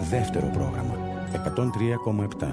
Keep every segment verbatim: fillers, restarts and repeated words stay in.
δεύτερο πρόγραμμα εκατόν τρία κόμμα επτά.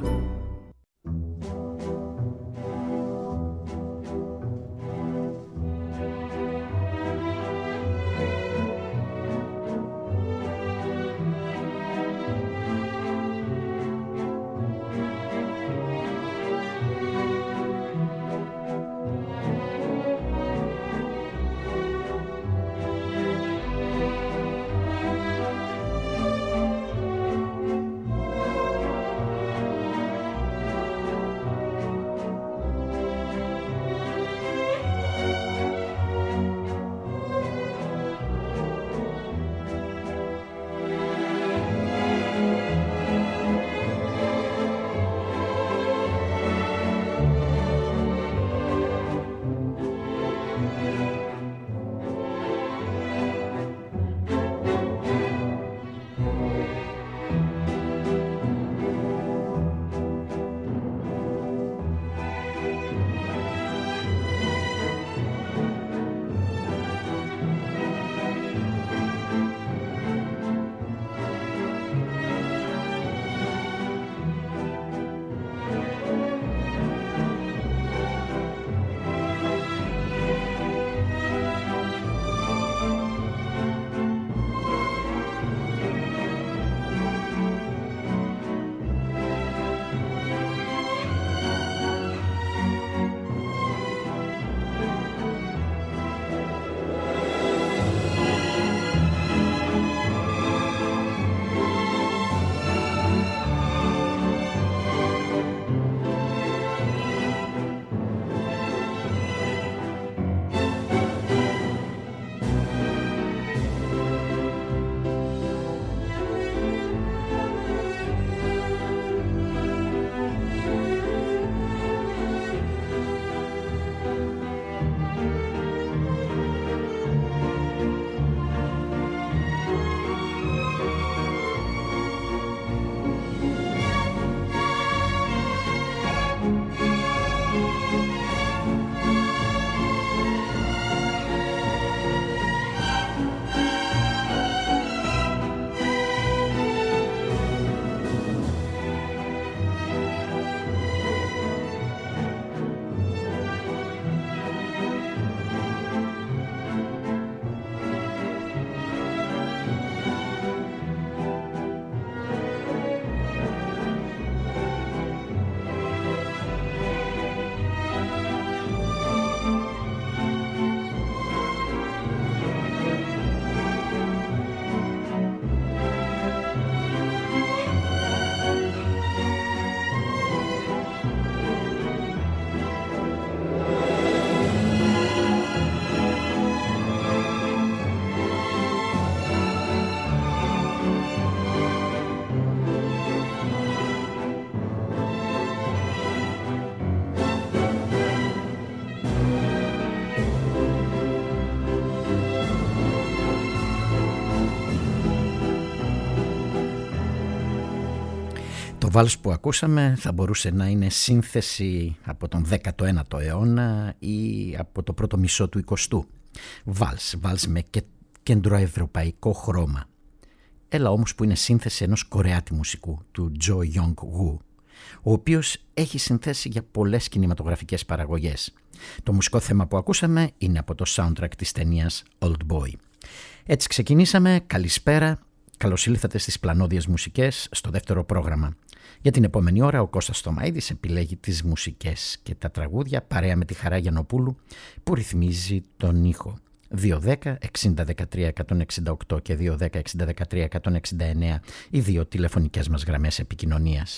Το βάλς που ακούσαμε θα μπορούσε να είναι σύνθεση από τον δέκατο ένατο αιώνα ή από το πρώτο μισό του εικοστού. Βάλς, βάλς με κεντροευρωπαϊκό χρώμα. Έλα όμως που είναι σύνθεση ενός Κορεάτη μουσικού, του Τζο Ιονγκ Γου, ο οποίος έχει συνθέσει για πολλές κινηματογραφικές παραγωγές. Το μουσικό θέμα που ακούσαμε είναι από το soundtrack της ταινίας Old Boy. Έτσι ξεκινήσαμε. Καλησπέρα. Καλώς ήλθατε στις πλανόδιες μουσικές στο δεύτερο πρόγραμμα. Για την επόμενη ώρα ο Κώστας Στομαίδης επιλέγει τις μουσικές και τα τραγούδια παρέα με τη Χαρά Γιαννοπούλου που ρυθμίζει τον ήχο. δύο δέκα εξήντα δεκατρία εκατόν εξήντα οκτώ και δύο δέκα εξήντα δεκατρία εκατόν εξήντα εννέα οι δύο τηλεφωνικές μας γραμμές επικοινωνίας.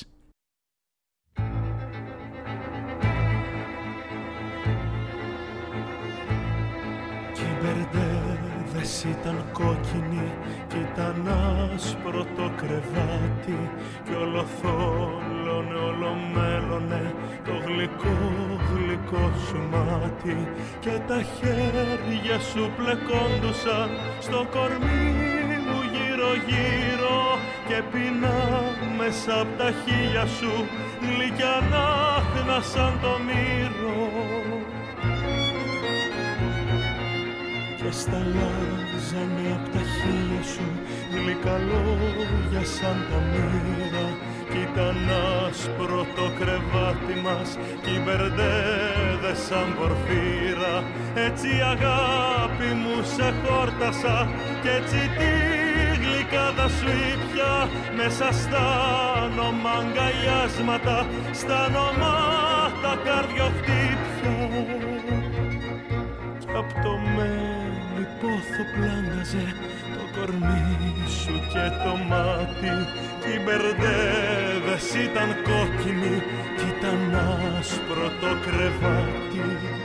Κυβερνέδες ήταν κόκκινοι κι ήταν άσπρο το κρεβάτι κι όλο θόλωνε, όλο μέλωνε το γλυκό γλυκό σου μάτι και τα χέρια σου πλεκόντουσαν στο κορμί μου γύρω γύρω και πεινά μέσα απ' τα χείλια σου γλυκιά νάχνα σαν το μύρο. και σταλάζανε απ' τα χείλια σου γλυκά λόγια σαν τα μοίρα. Κι ήταν άσπρο το κρεβάτι μας κι οι μπερντέδες σαν πορφύρα. Έτσι αγάπη μου σε χόρτασα κι έτσι τη γλυκάδα σου ήπια μέσα στα όνομα αγκαλιάσματα, στα όνομα τα καρδιοχτύπια. Κι απ' το μέλι πόθο πλάνταζε το κορμί σου και το μάτι. Κι οι μπερντέδες ήταν κόκκινοι κι ήταν άσπρο το κρεβάτι.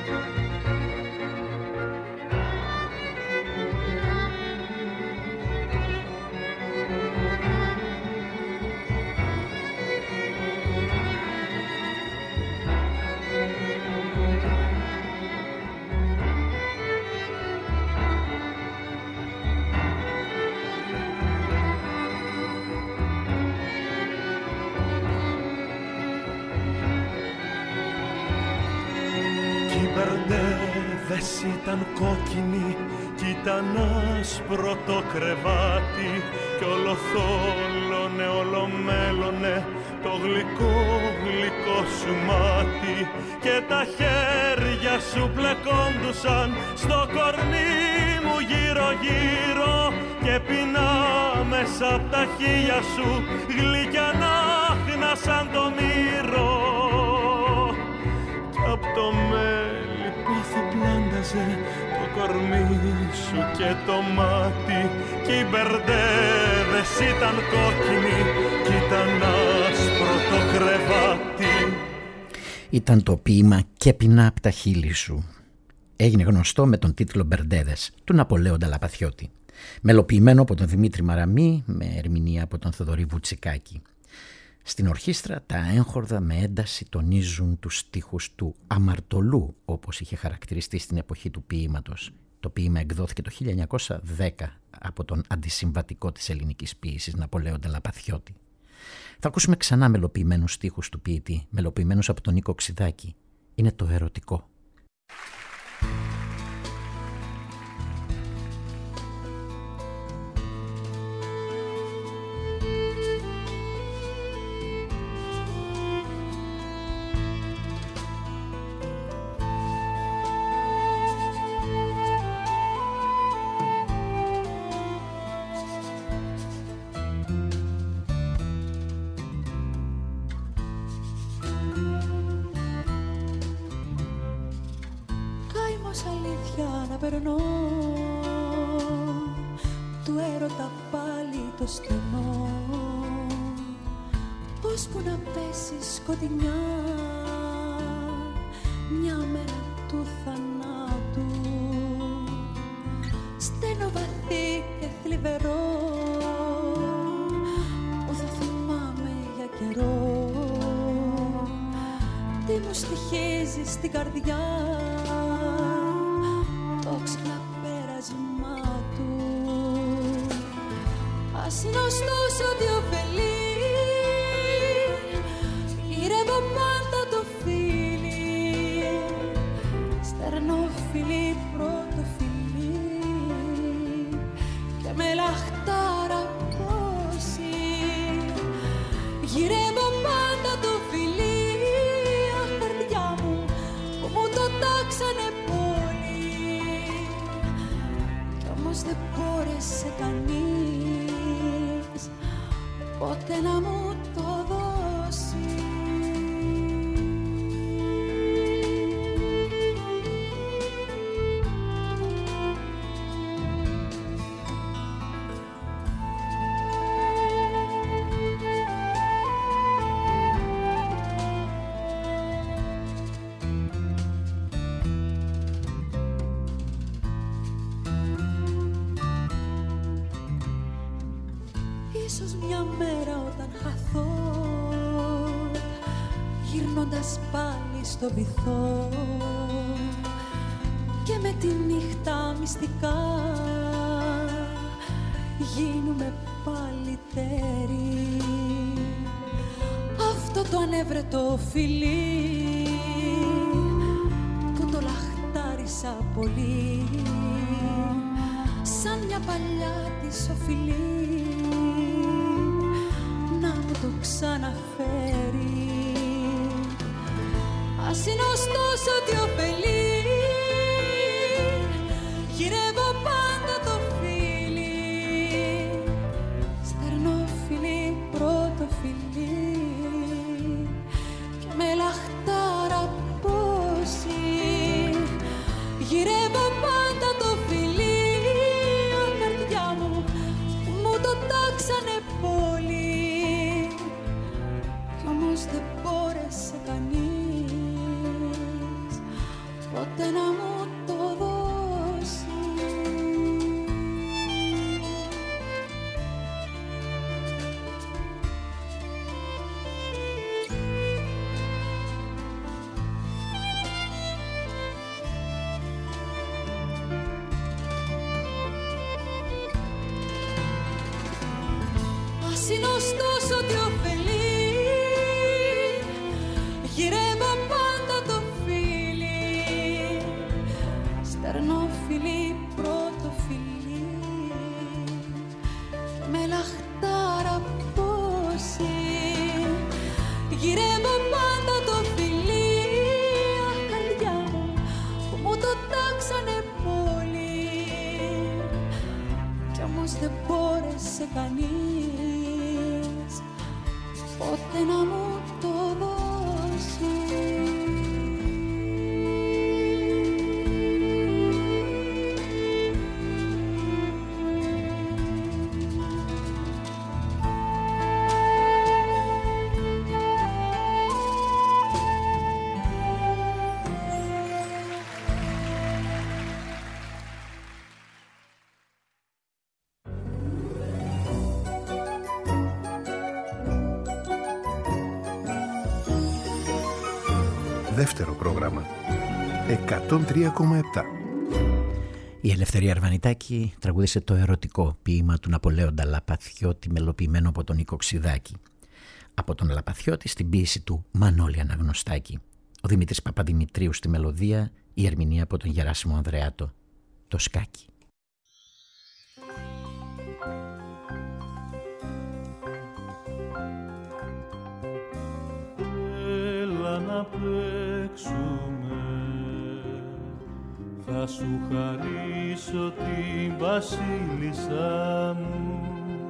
Ήταν κόκκινη κι ήταν άσπρο το κρεβάτι. Κι όλο θόλωνε, όλο μέλωνε το γλυκό γλυκό σου μάτι. Και τα χέρια σου πλεκόντουσαν στο κορμί μου γύρω γύρω. Και πεινά μέσα απ' τα χείλια σου γλυκιά νάχνα σαν το μύρο. Κι απ' το μέλι πόθο πλάνταζε το κορμί σου και το μάτι. Κι οι μπερντέδες ήταν κόκκινοι κι ήταν άσπρο το κρεβάτι. Ήταν το ποίημα «Και πεινά απ' τα χείλη σου». Έγινε γνωστό με τον τίτλο «Μπερντέδες» του Ναπολέοντα Λαπαθιώτη. Μελοποιημένο από τον Δημήτρη Μαραμή με ερμηνεία από τον Θοδωρή Βουτσικάκη. Στην ορχήστρα τα έγχορδα με ένταση τονίζουν τους στίχους του αμαρτωλού, όπως είχε χαρακτηριστεί στην εποχή του ποίηματος. Το ποίημα εκδόθηκε το χίλια εννιακόσια δέκα από τον αντισυμβατικό της ελληνικής ποίησης Ναπολέοντα Λαπαθιώτη. Θα ακούσουμε ξανά μελοποιημένους στίχους του ποιητή, μελοποιημένους από τον Νίκο Ξιδάκη. Είναι το ερωτικό. Περνώ του έρωτα πάλι το στενό, ώσπου να πέσει σκοτεινιά μια μέρα του θανάτου. Στένο βαθύ και θλιβερό που θα θυμάμαι για καιρό. Τι μου στοιχίζει στην καρδιά το ξαναπέρασμα του. Ας είναι ωστόσο ότι ωφελεί, γυρεύω πάντα το φίλι, στερνό φιλί, πρώτο φιλί και με λαχτάρα πόση. Γυρεύω πάντα το φιλί, αχ καρδιά μου που μου το τάξανε πολύ. Όμως δεν μπόρεσε κανείς ποτέ να μου το δώσει. Ίσως μια μέρα όταν χαθώ, γυρνώντας πάλι στο βυθό και με τη νύχτα μυστικά γίνουμε πάλι τέρι. Αυτό το ανέβρετο φιλί που το λαχτάρι χώρισα πολύ, σαν μια παλιά της οφειλή να μου το ξαναφέρει. Ας είναι ωστόσο ότι ωφελεί, γυρεύω πάντα το φίλι, στερνό φιλί, πρώτο φιλί και με λαχτάρα πόση. Γυρεύω πάντα το φιλί, αχ καρδιά μου, μου το τάξανε πολύ κι όμως δεν μπόρεσε κανείς ποτέ να μου το δώσει. Ας είναι ωστόσο ότι ωφελεί, γυρεύω πάντα το φίλι, στερνό φιλί, πρώτο φιλί και με λαχτάρα πόση. Γυρεύω πάντα το φιλί, αχ καρδιά μου, που μου το τάξανε πολύ κι όμως δεν μπόρεσε κανείς ποτέ να μου το δώσει. Δεύτερο πρόγραμμα εκατόν τρία κόμμα επτά. Η Ελευθερία Αρβανιτάκη τραγούδισε το ερωτικό ποίημα του Ναπολέοντα Λαπαθιώτη, μελοποιημένο από τον Νίκο Ξιδάκη. Από τον Λαπαθιώτη στην ποίηση του Μανώλη Αναγνωστάκη. Ο Δημήτρης Παπαδημητρίου στη μελωδία, η ερμηνεία από τον Γεράσιμο Ανδρεάτο. Το σκάκι. Έλα να παίξουμε, θα σου χαρίσω την βασίλισσά μου.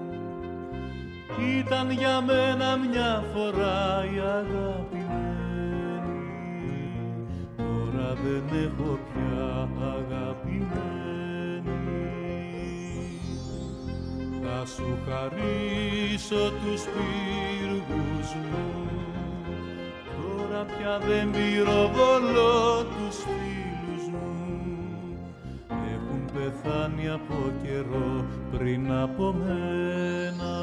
Ήταν για μένα μια φορά η αγαπημένη, τώρα δεν έχω πια αγαπημένη. Θα σου χαρίσω τους πύργους μου, τώρα πια δεν πυροβολώ τους φίλους μου. Έχουν πεθάνει από καιρό πριν από μένα.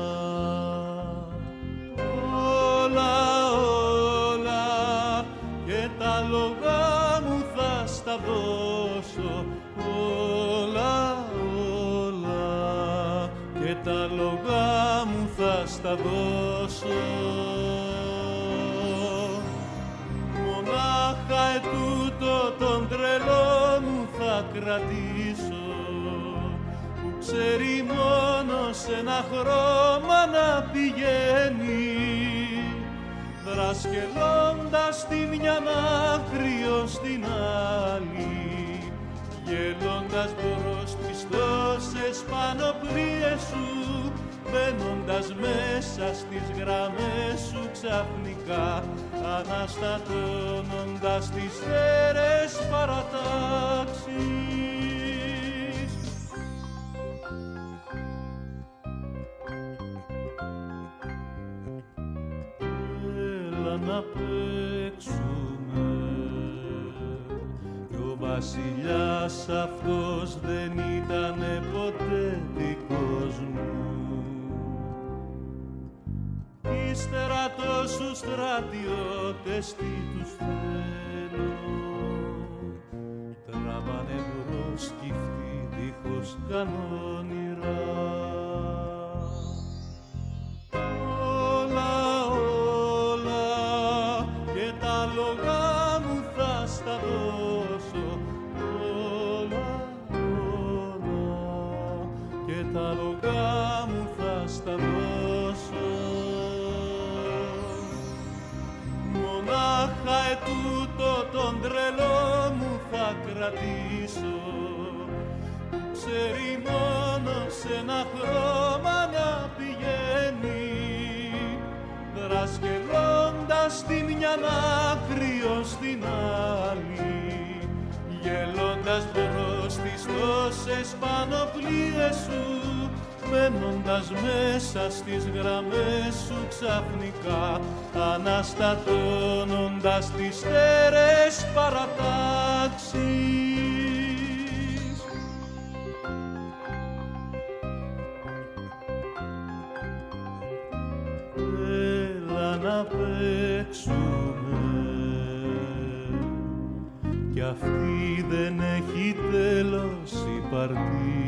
Όλα, όλα και τα λογά μου θα στα δώσω. Όλα, όλα και τα λογά μου θα στα δώσω. Μονάχα ετούτο τον τρελό μου θα κρατήσω, που ξέρει μόνο σε ένα χρώμα να πηγαίνει, δρασκελώντας τη μια άκρη ως την άλλη, γελώντας μπρος πιστώσες πανοπλίες σου, μπαίνοντας μέσα στις γραμμές σου ξαφνικά, αναστατώνοντας τις θέρες παρατάξεις. Έλα να παίξουμε, κι ο βασιλιάς αυτός δεν ήτανε ποτέ δικός μου. Ύστερα τόσους στρατιώτες τι τους θέλω, τραβάνε μπρος σκυφτοί δίχως κανόνιρα. Όλα, όλα και τα λογά μου θα στα δώσω. και τα λογά μου θα στα δώσω. Μονάχα ετούτο τον τρελό μου θα κρατήσω, ξέρει μόνο σε ένα χρώμα να πηγαίνει, δρασκελώντας τη μια άκρη ως την άλλη, γελώντας μπρος τις τόσες πανοπλίες σου, μένοντας μέσα στις γραμμές σου ξαφνικά, αναστατώνοντας τις στέρεες παρατάξεις. Έλα να παίξουμε, κι αυτή δεν έχει τέλος η παρτίδα.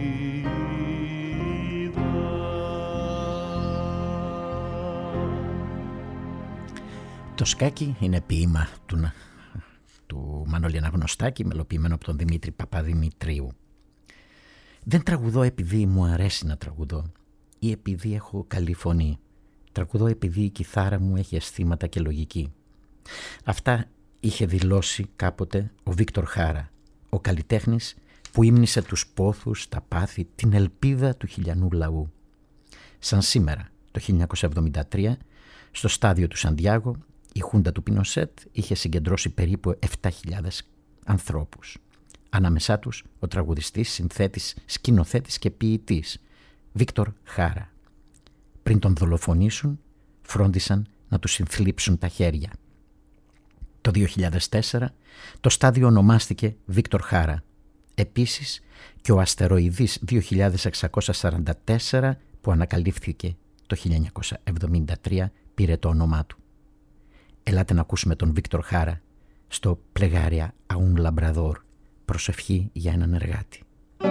Το σκάκι είναι ποίημα του, του Μανώλη Αναγνωστάκη, μελοποιημένο από τον Δημήτρη Παπαδημητρίου. Δεν τραγουδώ επειδή μου αρέσει να τραγουδώ ή επειδή έχω καλή φωνή. Τραγουδώ επειδή η κιθάρα μου έχει αισθήματα και λογική. Αυτά είχε δηλώσει κάποτε ο Βίκτορ Χάρα, ο καλλιτέχνης που ύμνησε τους πόθους, τα πάθη, την ελπίδα του χιλιανού λαού. Σαν σήμερα, το χίλια εννιακόσια εβδομήντα τρία, στο στάδιο του Σαντιάγο, η Χούντα του Πινοσέτ είχε συγκεντρώσει περίπου επτά χιλιάδες ανθρώπους. Ανάμεσά τους ο τραγουδιστής, συνθέτης, σκηνοθέτης και ποιητής Βίκτορ Χάρα. Πριν τον δολοφονήσουν, φρόντισαν να τους συνθλίψουν τα χέρια. Το δύο χιλιάδες τέσσερα το στάδιο ονομάστηκε Βίκτορ Χάρα. Επίσης και ο αστεροειδής δύο χιλιάδες εξακόσια σαράντα τέσσερα που ανακαλύφθηκε το χίλια εννιακόσια εβδομήντα τρία πήρε το όνομά του. Ελάτε να ακούσουμε τον Βίκτορ Χάρα στο Πλεγάρια Αούν Λαμπραδόρ, προσευχή για έναν εργάτη.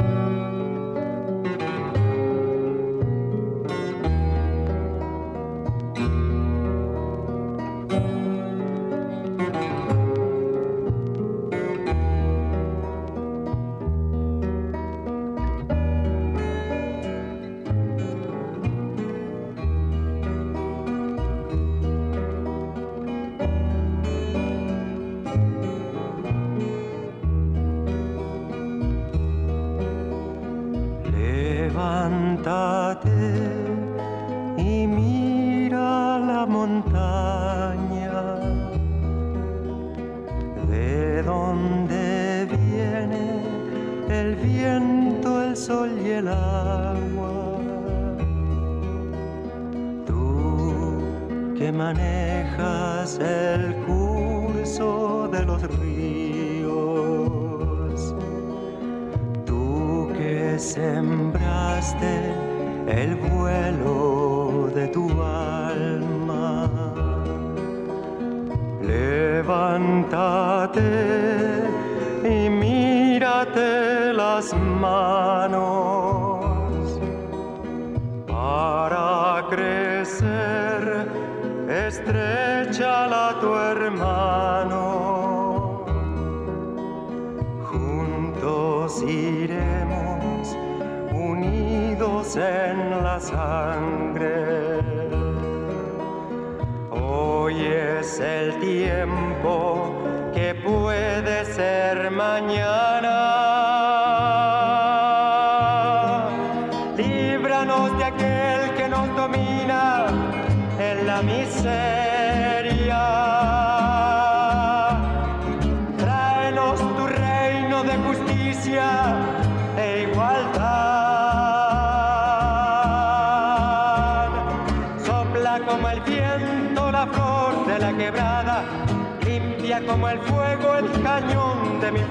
Como el fuego el cañón de mi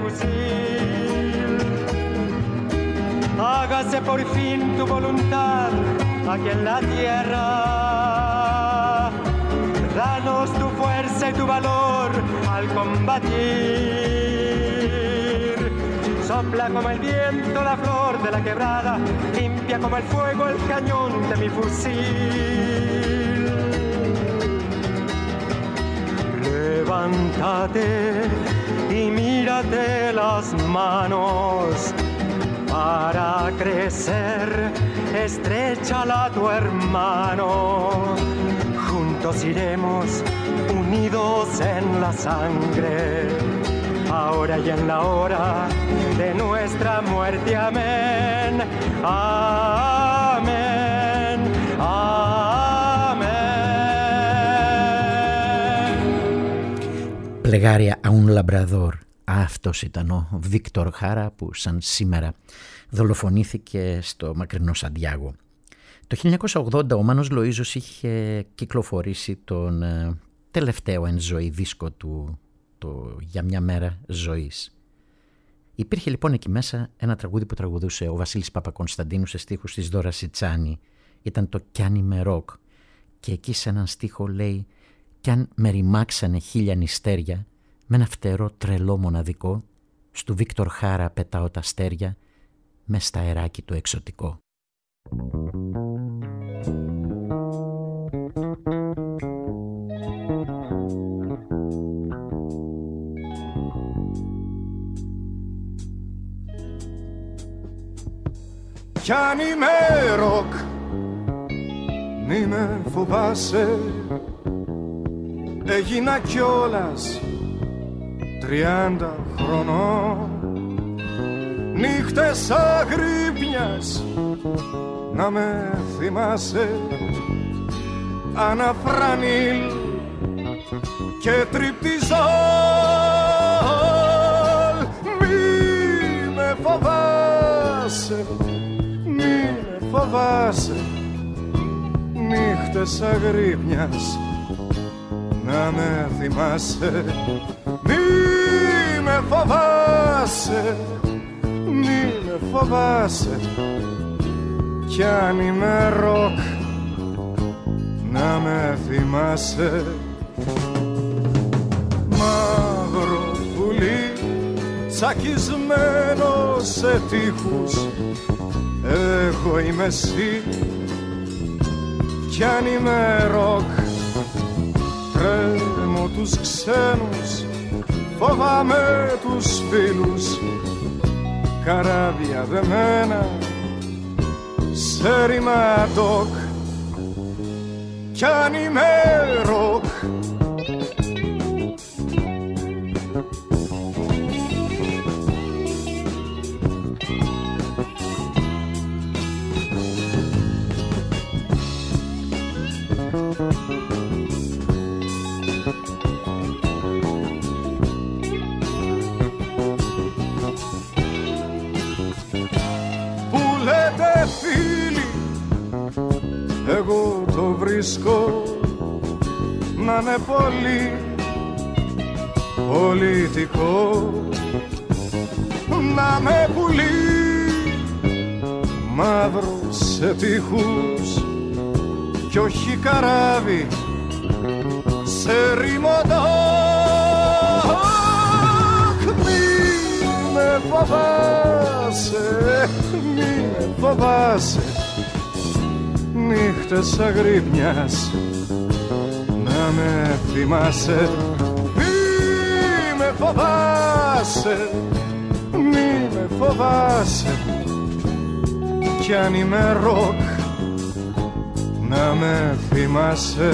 fusil. Hágase por fin tu voluntad aquí en la tierra. Danos tu fuerza y tu valor al combatir. Sopla como el viento la flor de la quebrada, limpia como el fuego el cañón de mi fusil. Levántate y mírate las manos para crecer, estréchala a tu hermano. Juntos iremos unidos en la sangre, ahora y en la hora de nuestra muerte. Amén. Amén. Amén. Πλεγάρια a un labrador. Αυτός ήταν ο Βίκτορ Χάρα που σαν σήμερα δολοφονήθηκε στο μακρινό Σαντιάγο. Το χίλια εννιακόσια ογδόντα ο Μάνος Λοΐζος είχε κυκλοφορήσει τον ε, τελευταίο εν ζωή δίσκο του, το «Για μια μέρα ζωής». Υπήρχε λοιπόν εκεί μέσα ένα τραγούδι που τραγουδούσε ο Βασίλης Παπακωνσταντίνου σε στίχους της Δώρα Σιτσάνη. Ήταν το «Κι αν είμαι ροκ». Και εκεί σε έναν στίχο λέει «Κι αν με ρημάξανε χίλια νηστέρια, με ένα φτερό τρελό μοναδικό, στου Βίκτορ Χάρα πετάω τα αστέρια, μες στα αεράκι το εξωτικό». Κι αν είμαι ροκ, μη με φοβάσαι, έγινα κιόλας τριάντα χρονών. Νύχτες αγρύπνιας να με θυμάσαι, αναφρανίλ και τριπτιζόλ. Μη με φοβάσαι, μη με φοβάσαι, νύχτες αγρύπνιας να με θυμάσαι. Μη με φοβάσαι, μη με φοβάσαι, κι αν είμαι ροκ να με θυμάσαι. Μαύρο πουλί τσακισμένο σε τείχους, εγώ είμαι εσύ, κι αν είμαι ροκ τρέμω τους ξένους, φοβάμαι τους φίλους, καράβια δεμένα σε ρηματόκ. Κι αν είμαι ροκ εγώ το βρίσκω να είναι πολύ πολιτικό, να με πουλί μαύρο σε τείχους κι όχι καράβι σε ρημοντόκ. Μη με φοβάσαι, μη με φοβάσαι, νύχτες αγρύπνιας να με θυμάσαι. Μη με φοβάσαι, μη με φοβάσαι, κι αν είμαι ροκ να με θυμάσαι.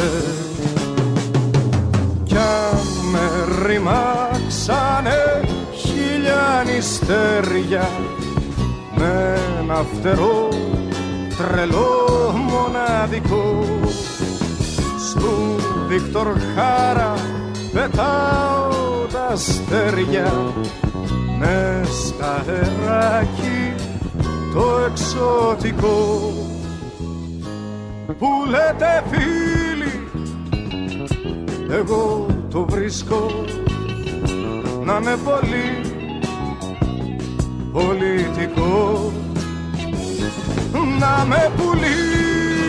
Κι αν με ρημάξανε χίλια νηστέρια, με ένα φτερό τρελό μοναδικό, στου Βίκτορ Χάρα πετάω τα αστέρια, μες στα αεράκι το εξωτικό. Που λέτε φίλοι, εγώ το βρίσκω να είναι πολύ πολιτικό, να με πουλί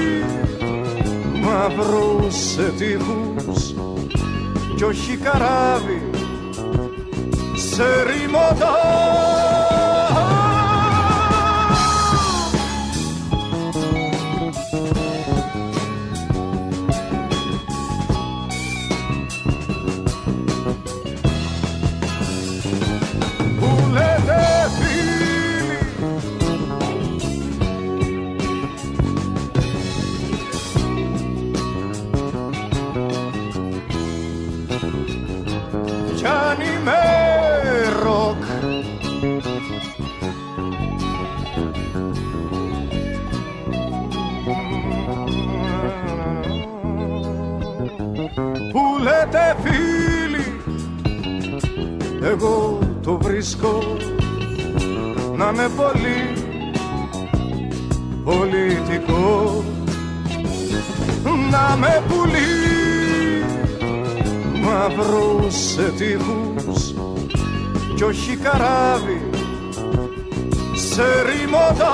μαύρο σε τείχους κι όχι καράβι σε ρημωτό. λέτε φίλοι, εγώ το βρίσκω να με πολύ πολιτικό, να με πουλί μαύρο σε τείχους κι όχι καράβι σε ρήμωτα.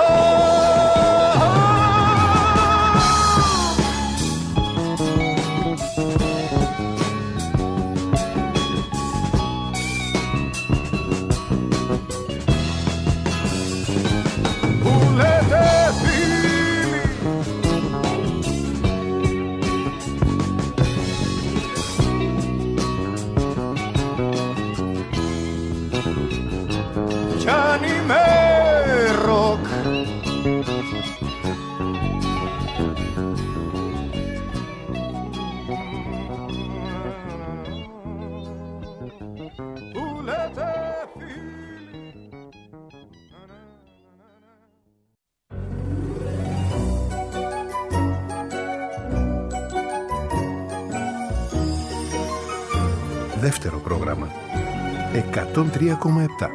Δεύτερο πρόγραμμα εκατόν τρία κόμμα επτά.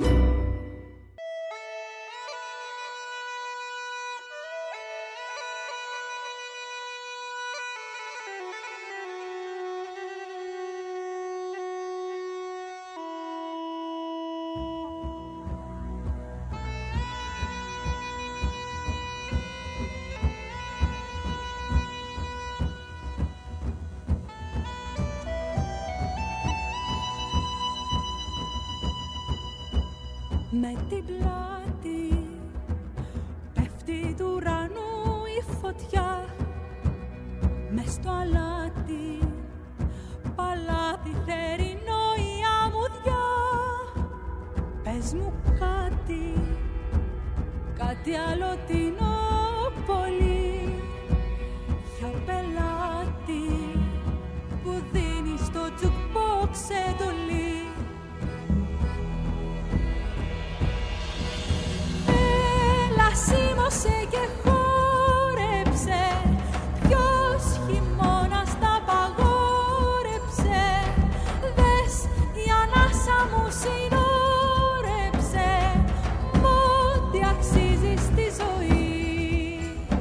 Με την πλάτη πέφτει του ουρανού η φωτιά, μες στο αλάτι παλάτι θερινό η αμμουδιά. Πες μου κάτι, κάτι άλλο τινό πολύ, για πελάτη που δίνει στο jukebox εντολή. Σίμωσε και χόρεψε, ποιος χειμώνας τα παγόρεψε. Δες η ανάσα μου συνόρεψε, ό,τι αξίζει στη ζωή.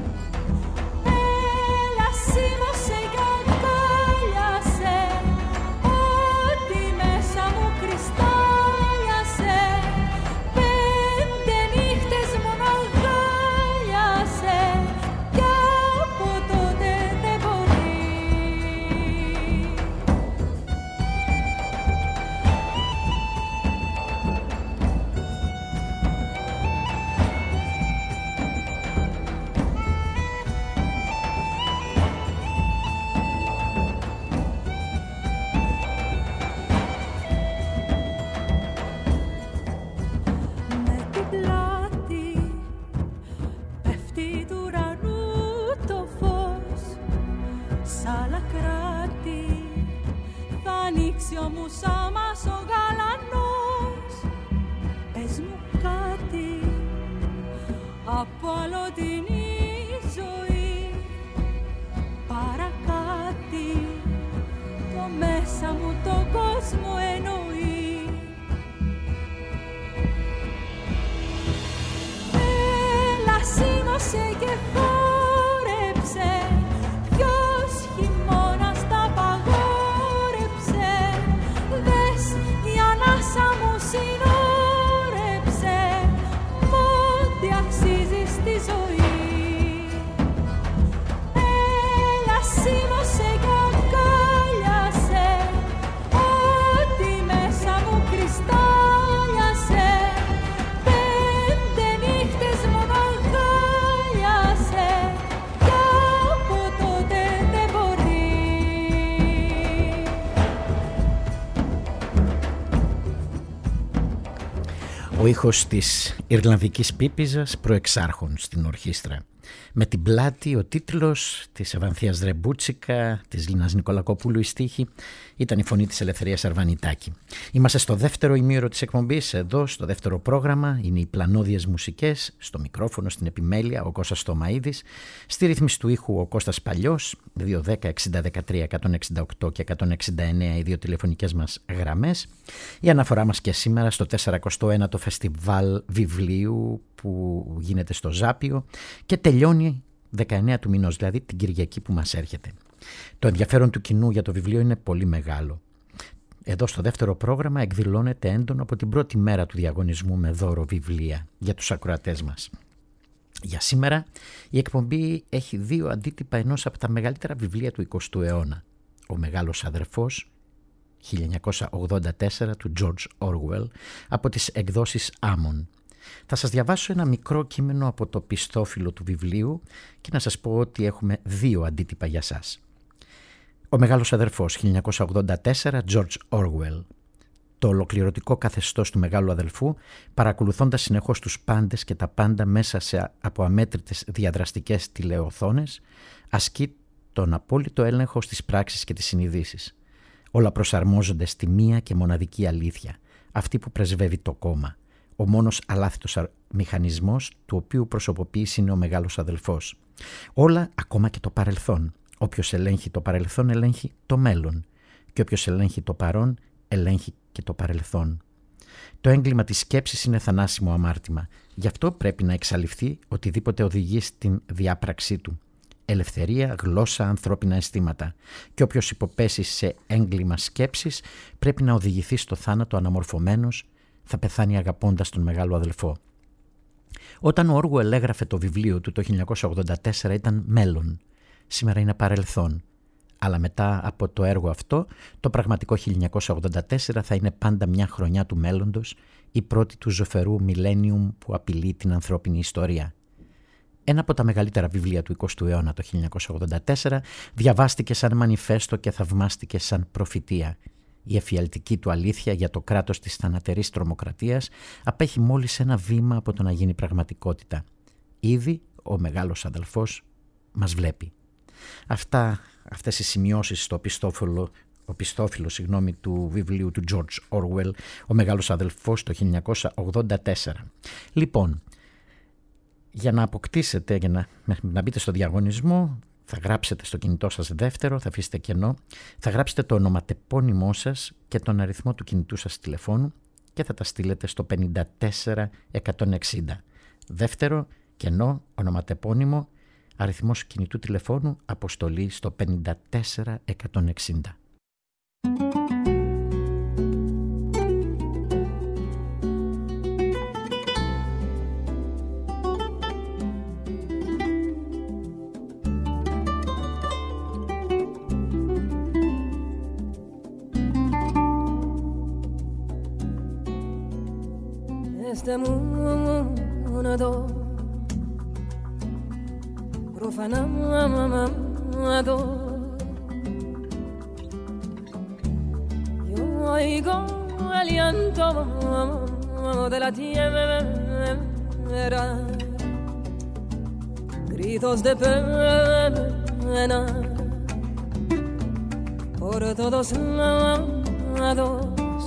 Έλα σίμωσε και αγκάλιασε, ό,τι μέσα μου κρυστάλλιασε. Πέντε νύχτες μόνο μου σάμας ο γαλανός. Πες μου κάτι από αλλοτινή ζωή, παρακάτι το μέσα μου τον κόσμο εννοεί. Έλα σίμωσε και χόρεψε, ποιος χειμώνας τα παγόρεψε. Δες η ανάσα μου συνόρεψε, ό,τι αξίζει στη ζωή. Έλα σίμωσε και αγκάλιασε, ό,τι μέσα μου κρυστάλλιασε. Πέντε νύχτες μόνο αγκάλιασε, κι από τότε δεν μπορεί. Ο ήχος της Ιρλανδικής Πίπιζας προεξάρχων στην ορχήστρα. Με την πλάτη ο τίτλος της Ευανθίας Δρεμπούτσικα, της Λίνας Νικολακοπούλου η στίχη, ήταν η φωνή της Ελευθερίας Αρβανιτάκη. Είμαστε στο δεύτερο ημίωρο της εκπομπής, εδώ στο δεύτερο πρόγραμμα, είναι οι πλανόδιες μουσικές, στο μικρόφωνο, στην επιμέλεια ο Κώστας Στομαΐδης, στη ρύθμιση του ήχου ο Κώστας Παλιός, δύο δέκα εξήντα δεκατρία εκατόν εξήντα οκτώ και εκατόν εξήντα εννέα οι δύο τηλεφωνικές μας γραμμές. Η αναφορά μας και σήμερα στο σαρανταένα ένατο Φεστιβάλ Βιβλίου που γίνεται στο Ζάπιο και τελειώνει δεκαεννέα του μηνός, δηλαδή την Κυριακή που μας έρχεται. Το ενδιαφέρον του κοινού για το βιβλίο είναι πολύ μεγάλο. Εδώ στο δεύτερο πρόγραμμα εκδηλώνεται έντονο από την πρώτη μέρα του διαγωνισμού με δώρο βιβλία για τους ακροατές μας. Για σήμερα η εκπομπή έχει δύο αντίτυπα ενός από τα μεγαλύτερα βιβλία του εικοστού αιώνα. Ο Μεγάλος Αδερφός, χίλια εννιακόσια ογδόντα τέσσερα, του George Orwell, από τις εκδόσεις Άμον. Θα σας διαβάσω ένα μικρό κείμενο από το πιστόφυλλο του βιβλίου και να σας πω ότι έχουμε δύο αντίτυπα για σας. Ο Μεγάλος Αδερφός, χίλια εννιακόσια ογδόντα τέσσερα, George Orwell. Το ολοκληρωτικό καθεστώς του Μεγάλου Αδελφού, παρακολουθώντας συνεχώς τους πάντες και τα πάντα μέσα σε, από αμέτρητες διαδραστικές τηλεοθόνες, ασκεί τον απόλυτο έλεγχο στις πράξεις και τις συνειδήσεις. Όλα προσαρμόζονται στη μία και μοναδική αλήθεια, αυτή που πρεσβεύει το κόμμα. Ο μόνος αλάθητος μηχανισμός του οποίου προσωποποίηση είναι ο Μεγάλος Αδελφός. Όλα, ακόμα και το παρελθόν. Όποιος ελέγχει το παρελθόν ελέγχει το μέλλον και όποιος ελέγχει το παρόν ελέγχει και το παρελθόν. Το έγκλημα της σκέψης είναι θανάσιμο αμάρτημα. Γι' αυτό πρέπει να εξαλειφθεί οτιδήποτε οδηγεί στην διάπραξή του. Ελευθερία, γλώσσα, ανθρώπινα αισθήματα. Και όποιος υποπέσει σε έγκλημα σκέψης πρέπει να οδηγηθεί στο θάνατο αναμορφωμένος, θα πεθάνει αγαπώντας τον Μεγάλο Αδελφό. Όταν ο Όργουελ έγραφε το βιβλίο του το χίλια εννιακόσια ογδόντα τέσσερα ήταν μέλλον. Σήμερα είναι παρελθόν. Αλλά μετά από το έργο αυτό, το πραγματικό χίλια εννιακόσια ογδόντα τέσσερα θα είναι πάντα μια χρονιά του μέλλοντος, η πρώτη του ζωφερού millennium που απειλεί την ανθρώπινη ιστορία. Ένα από τα μεγαλύτερα βιβλία του εικοστού αιώνα, το χίλια εννιακόσια ογδόντα τέσσερα, διαβάστηκε σαν μανιφέστο και θαυμάστηκε σαν προφητεία. Η εφιαλτική του αλήθεια για το κράτος της θανατερής τρομοκρατίας απέχει μόλις ένα βήμα από το να γίνει πραγματικότητα. Ήδη ο Μεγάλος Αδελφός μας βλέπει. Αυτά, αυτές οι σημειώσεις στο πιστόφυλλο, ο πιστόφυλλο συγγνώμη, του βιβλίου του George Orwell, ο Μεγάλος Αδελφός, το χίλια εννιακόσια ογδόντα τέσσερα. Λοιπόν, για να αποκτήσετε, για να, να μπείτε στο διαγωνισμό, θα γράψετε στο κινητό σας δεύτερο, θα αφήσετε κενό, θα γράψετε το ονοματεπώνυμό σας και τον αριθμό του κινητού σας τηλεφώνου και θα τα στείλετε στο πενήντα τέσσερα εκατόν εξήντα. Δεύτερο, κενό, ονοματεπώνυμο, αριθμός κινητού τηλεφώνου, αποστολή στο πενήντα τέσσερα εκατόν εξήντα. Este mundo profanado, yo oigo el llanto de la tierra, gritos de pena por todos lados.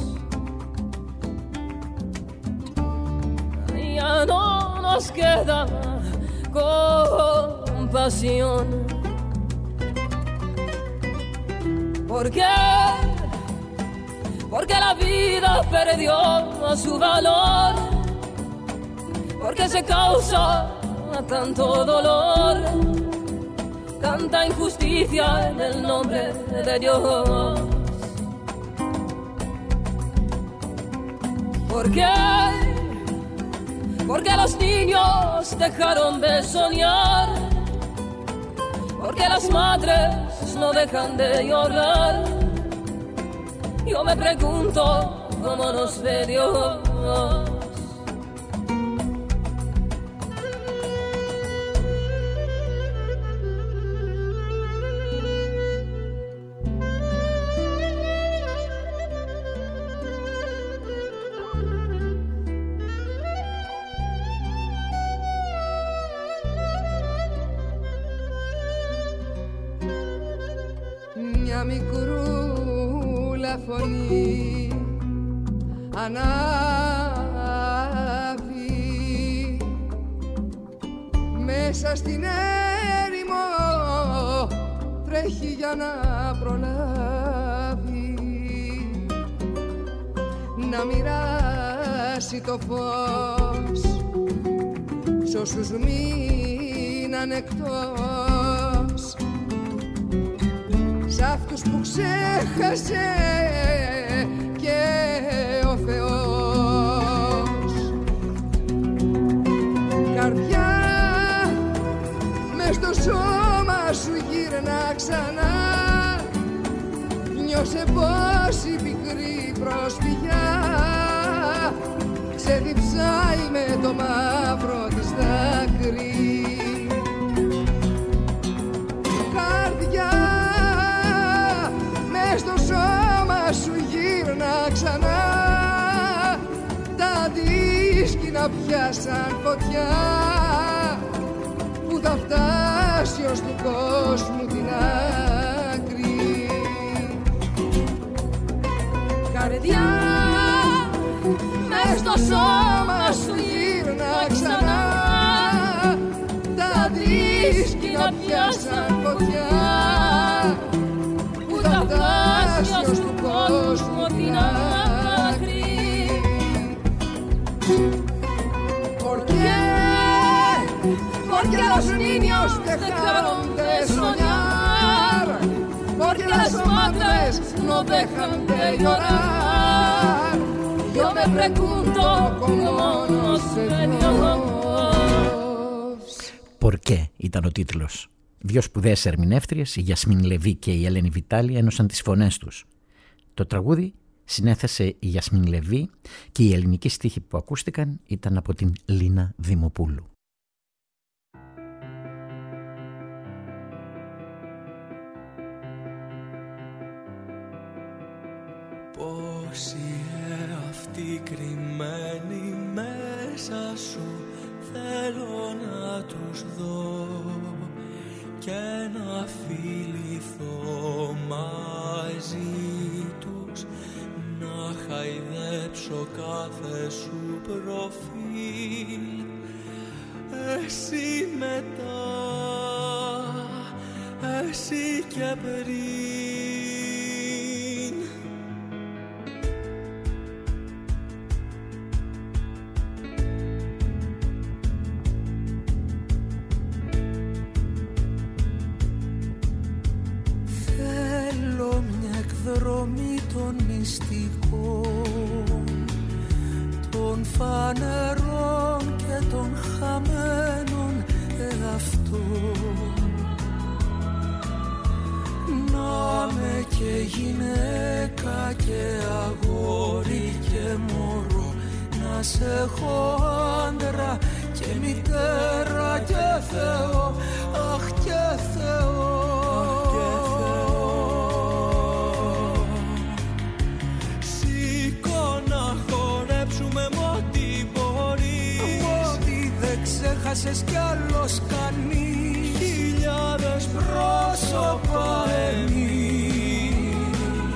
Ya no nos queda compasión. ¿Por qué? Porque la vida perdió su valor. Porque se causa tanto dolor, tanta injusticia en el nombre de Dios. ¿Por qué? Porque los niños dejaron de soñar, porque las madres no dejan de llorar. Yo me pregunto cómo nos ve Dios. μια μικρούλα φωνή ανάβει μέσα στην έρημο, τρέχει για να προλάβει να μοιράσει το φως σ' όσους μείναν εκτός, σ' αυτούς που ξέχασε και ο Θεός. Καρδιά, μες στο σώμα σου γύρνα ξανά, νιώσε πως η πικρή προσφυγιά ξεδιψάει με το μαύρο της δάκρυ. Καρδιά, μες στο σώμα σου γύρνα ξανά, τα αντίσκηνα πιάσαν φωτιά που θα φτάσει ως του κόσμου την άκρη. Καρδιά, μες στο σώμα σου γύρνα ξανά, τα αντίσκηνα πιάσαν φωτιά που θα φτάσει ως του κόσμου την άκρη. Porque los niños dejaron de soñar, porque las madres no dejan de llorar. Yo me pregunto cómo nos Dios. «Πορκέ» ήταν ο τίτλος. Δύο σπουδαίες ερμηνεύτριες, η Γιασμίν Λεβί και η Ελένη Βιτάλη, ένωσαν τις φωνές τους. Το τραγούδι συνέθεσε η Γιασμίν Λεβί και οι ελληνικοί στίχοι που ακούστηκαν ήταν από την Λίνα Δημοπούλου. Πώς είναι αυτή κρυμμένη μέσα σου, θέλω να τους δω και να φιληθώ μαζί τους, να χαϊδέψω κάθε σου προφίλ. Εσύ μετά, εσύ και πριν. Εκδρομή των μυστικών, των φανερών και των χαμένων εαυτών. Να με και γυναίκα και αγόρι και μωρό, να σε έχω άντρα και μητέρα και Θεό, αχ και Θεό. Ξέχασες κι άλλος κανείς, χιλιάδες πρόσωπα εμείς.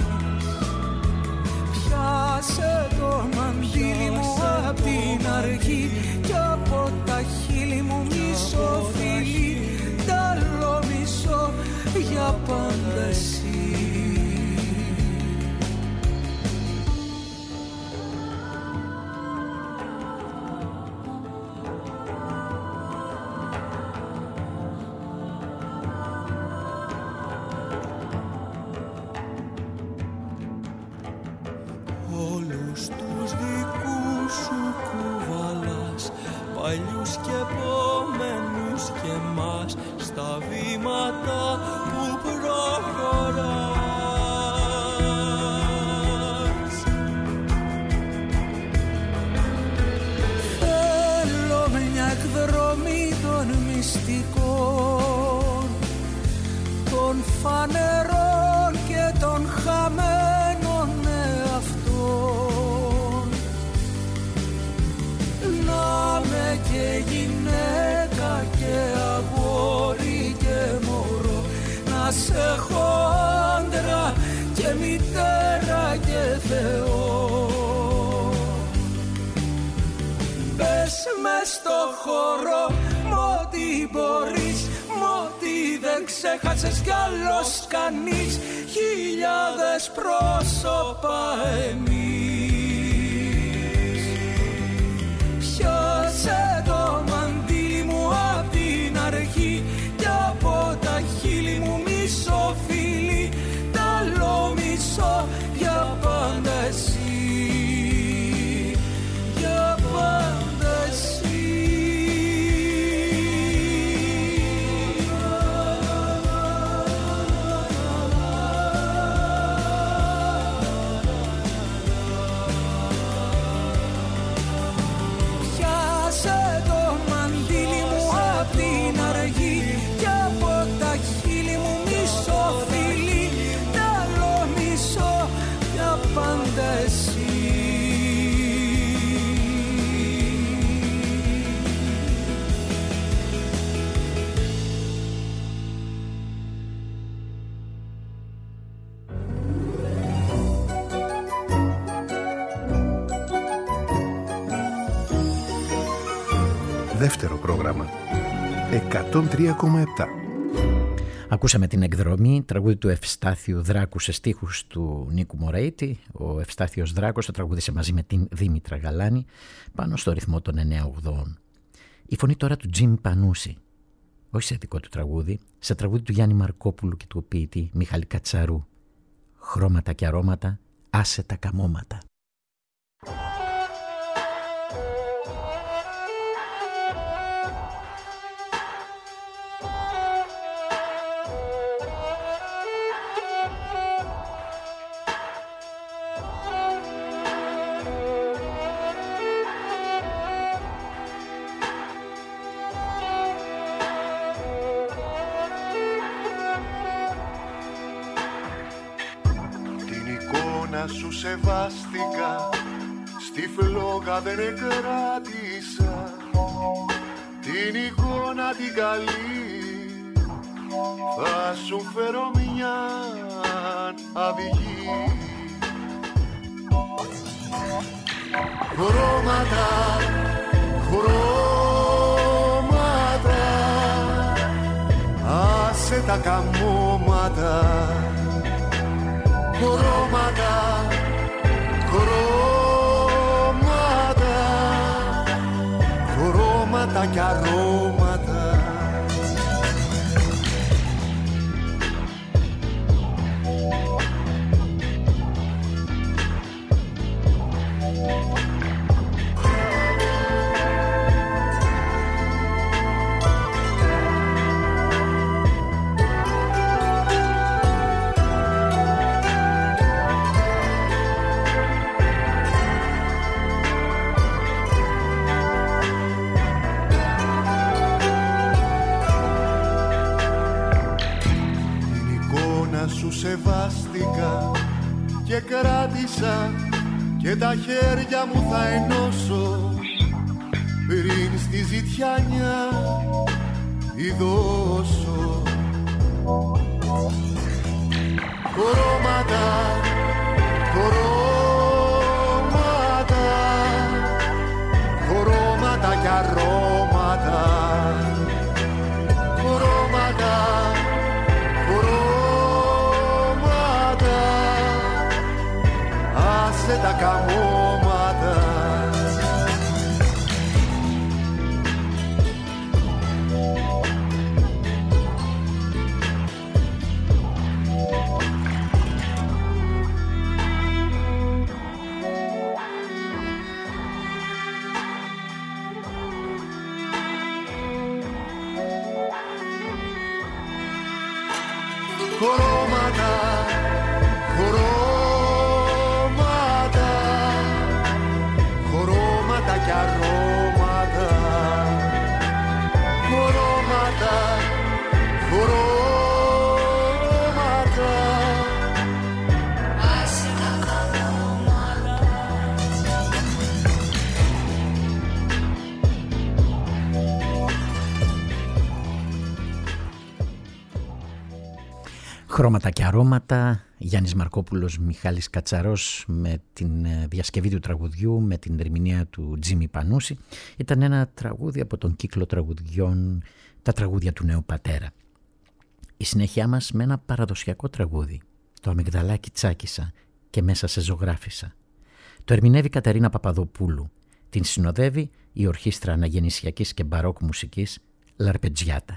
Πιάσε το μαντίλι μου απ' την αρχή κι από τα χείλη μου μισό φιλί, τ' άλλο μισό για πάντα εσύ. Σε έχω άντρα Θεό. Πες μες στο χώρο μ' ό,τι μπορείς, μ' ό,τι δεν ξέχασες κι άλλος κανείς, χιλιάδες πρόσωπα εμείς. Πιάσε το μαντίλι μου απ' την αρχή κι από τα χείλη μου μισό φίλι, τ' άλλο μισό για πάντα εσύ, για πάντα εσύ. Πιάσε το μαντίλι μου απ' την αργή κι από τα χείλη μου μισό φίλι, τ' άλλο μισό για πάντα εσύ. Δεύτερο πρόγραμμα εκατόν τρία κόμμα επτά. Ακούσαμε την εκδρομή, τραγούδι του Ευστάθιου Δράκου σε στίχους του Νίκου Μωρέιτη. Ο Ευστάθιος Δράκος το τραγούδισε μαζί με την Δήμητρα Γαλάνη πάνω στο ρυθμό των εννιά ογδόων. Η φωνή τώρα του Τζιμ Πανούση, όχι σε δικό του τραγούδι, σε τραγούδι του Γιάννη Μαρκόπουλου και του ποιητή Μιχάλη Κατσαρού. Χρώματα και αρώματα, άσε τα καμώματα. Σου σεβάστηκα, στη φλόγα δεν κράτησα την εικόνα την καλή, θα σου φέρω μια αυγή. Χρώματα, χρώματα, άσε τα καμώματα. Χρώματα, χρώματα, χρώματα και αρώματα. Σεβάστηκα και κράτησα και τα χέρια μου θα ενώσω πριν στη ζητιάνια ειδώσω. Χρώματα, χρώματα, χρώματα και αρώματα. Χρώματα, άσε τα καμώματα. Χρώματα, χρώματα, χρώματα και αρώματα. Χρώματα, χρώματα, άσε τα καμώματα. Χρώματα και αρώματα Γιάννης Μαρκόπουλος, Μιχάλης Κατσαρός με την διασκευή του τραγουδιού, με την ερμηνεία του Τζίμι Πανούση. Ήταν ένα τραγούδι από τον κύκλο τραγουδιών «Τα τραγούδια του νέου πατέρα». Η συνέχεια μας με ένα παραδοσιακό τραγούδι, το «Αμυγδαλάκι τσάκισα και μέσα σε ζωγράφισα». Το ερμηνεύει Κατερίνα Παπαδοπούλου. Την συνοδεύει η Ορχήστρα Αναγεννησιακής και Μπαρόκ Μουσικής Λαρπετζιάτα.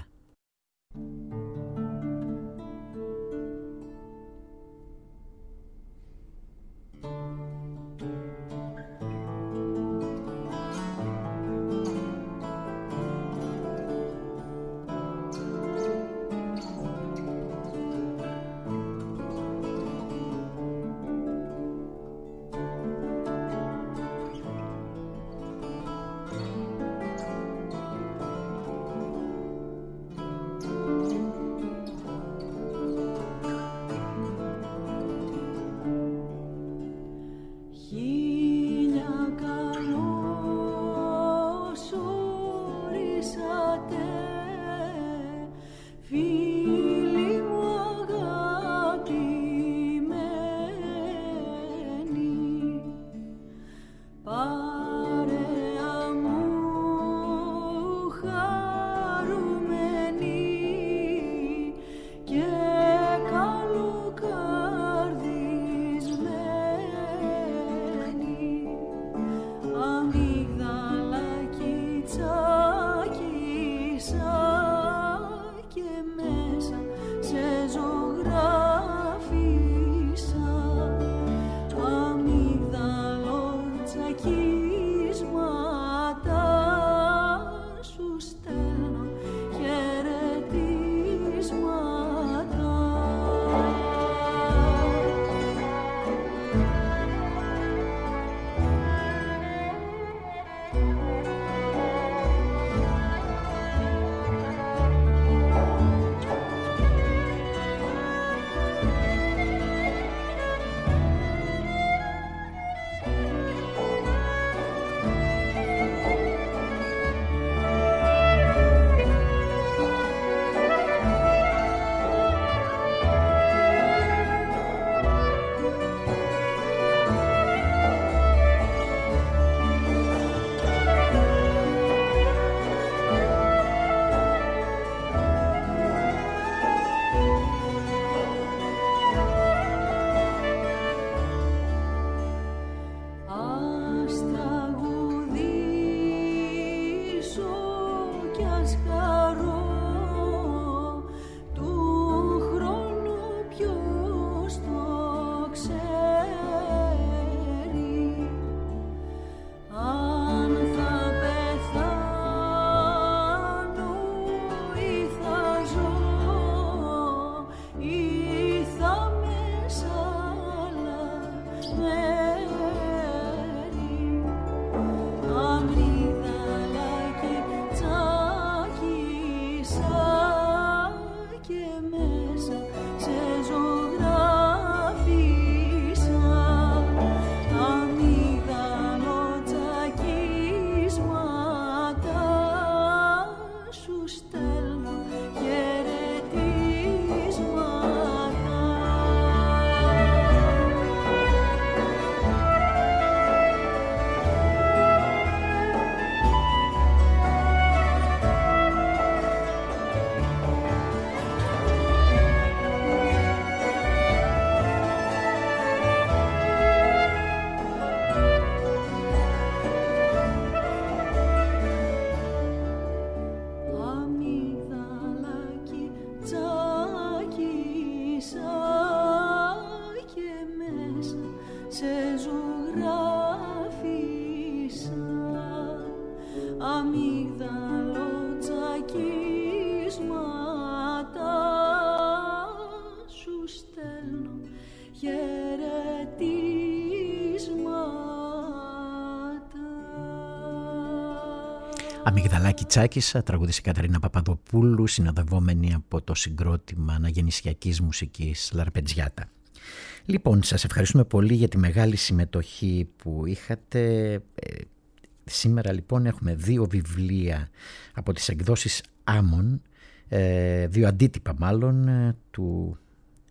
Αμυγδαλάκι τσάκισα, τραγούδισε η Κατερίνα Παπαδοπούλου, συνοδευόμενη από το συγκρότημα αναγεννησιακής μουσικής Λαρπετζιάτα. Λοιπόν, σας ευχαριστούμε πολύ για τη μεγάλη συμμετοχή που είχατε. Ε, σήμερα λοιπόν έχουμε δύο βιβλία από τις εκδόσεις Άμμον, ε, δύο αντίτυπα μάλλον, ε, του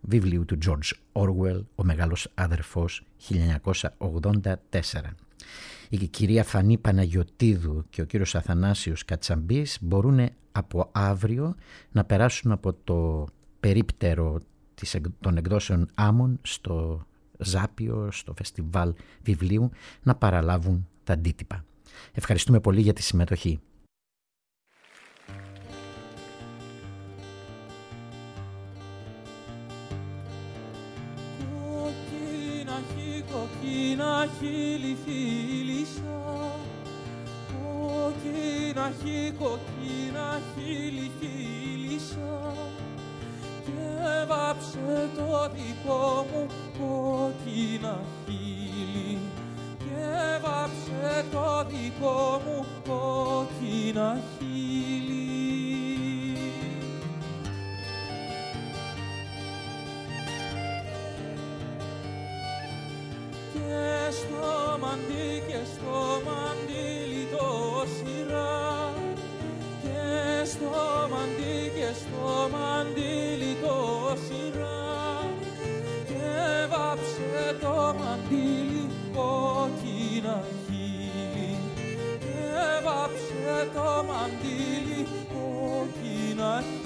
βιβλίου του George Orwell, «Ο Μεγάλος Αδερφός», χίλια εννιακόσια ογδόντα τέσσερα. Η κυρία Φανή Παναγιωτίδου και ο κύριος Αθανάσιος Κατσαμπής μπορούν από αύριο να περάσουν από το περίπτερο των εκδόσεων Άμμον στο Ζάπιο, στο φεστιβάλ βιβλίου, να παραλάβουν τα αντίτυπα. Ευχαριστούμε πολύ για τη συμμετοχή. Κόκκινα χείλη φίλησα, κόκκινα χείλη, κόκκινα χείλη φίλησα και βάψε το δικό μου κόκκινα χείλη και βάψε το δικό μου κόκκινα χείλη. Και στο μαντί και στο μαντίλι το σειρά και στο μαντί και στο μαντίλι το σειρά και βάψε το μαντίλι κόκκινα χείλη και βάψε το μαντίλι κόκκινα χείλη.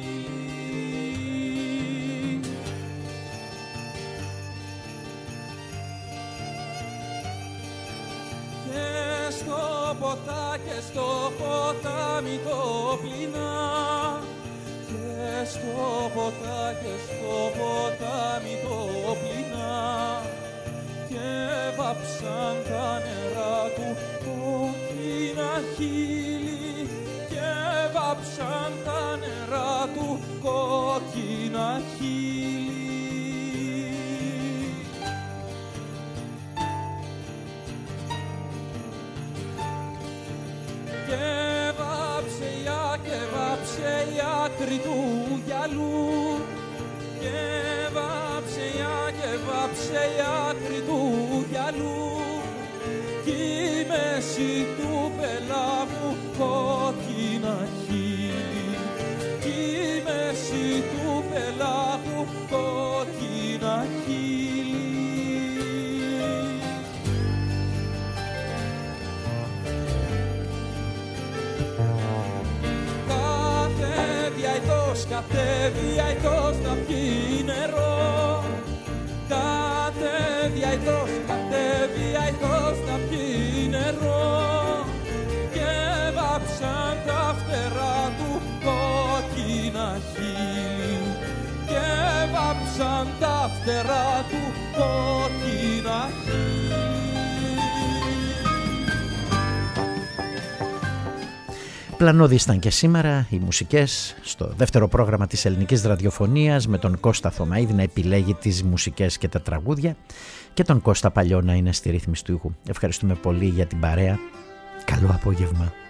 Και στο ποτά και στο ποτάμι το πλυνά και στο ποτά και στο ποτάμι το πλυνά και βάψαν τα νερά του κόκκινα χείλη και βάψαν τα νερά του κόκκινα χείλη. Και βάψε η και βάψε η άκρη του γυαλού και βάψε η και βάψε η άκρη του γυαλού κι η μέση του πελάγου κόκκινα χείλη κι η μέση του πελάγου κόκκινα χείλη. Κατέβει αητός να πιει νερό, κατέβει αητός, κατέβει αητός να πιει νερό και βάψαν τα φτερά του κόκκινα χείλη και βάψαν τα φτερά του κόκκινα χείλη. Πλανώδη ήταν και σήμερα οι μουσικές στο δεύτερο πρόγραμμα της ελληνικής ραδιοφωνίας, με τον Κώστα Θωμαίδη να επιλέγει τις μουσικές και τα τραγούδια και τον Κώστα Παλιό να είναι στη ρύθμιση του ήχου. Ευχαριστούμε πολύ για την παρέα. Καλό απόγευμα.